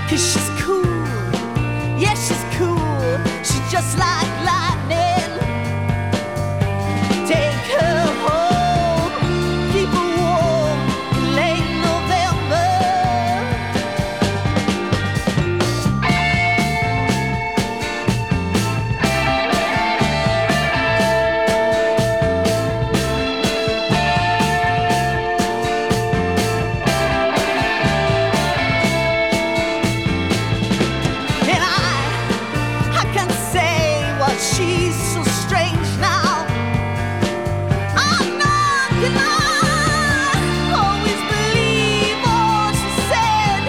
'cause she's cool. Yeah, she's cool. She's just like lightning. Take her home, keep her warm in late November. And I can't say what she's so strange now. I'm not gonna always believe all she said.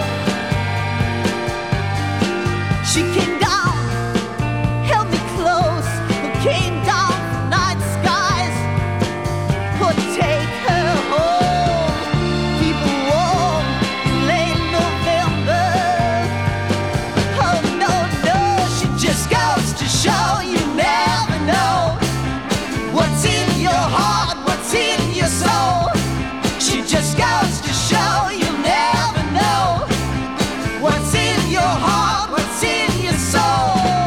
She came down, held me close, but came down from night skies. But take her home, keep her warm in late November. Oh no, no, she just goes to show you never know what's in your heart, what's in your soul. She just goes to show you never know what's in your heart, what's in your soul.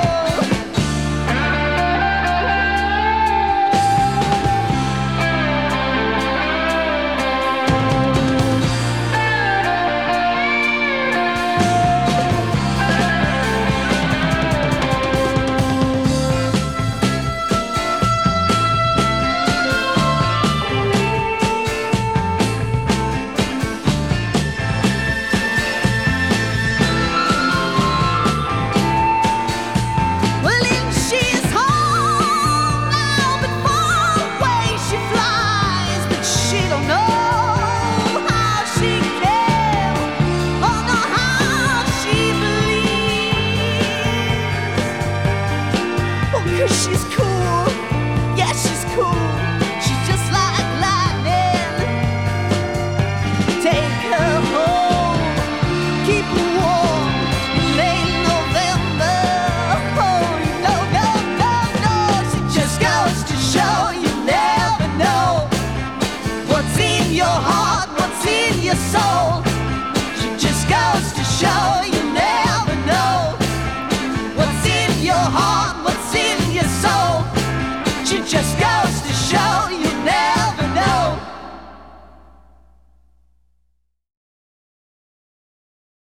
Well, if she's home now, but far away she flies, but she don't know how she cares, or know how she believes. Oh, 'cause she's cool, yeah, she's cool. She's just like lightning. Take her home, keep her warm in late November. Oh, no, no, no, no. She just goes to show you never know what's in your heart, what's in your soul. She just goes to show you never know what's in your heart, what's in your soul. She just goes to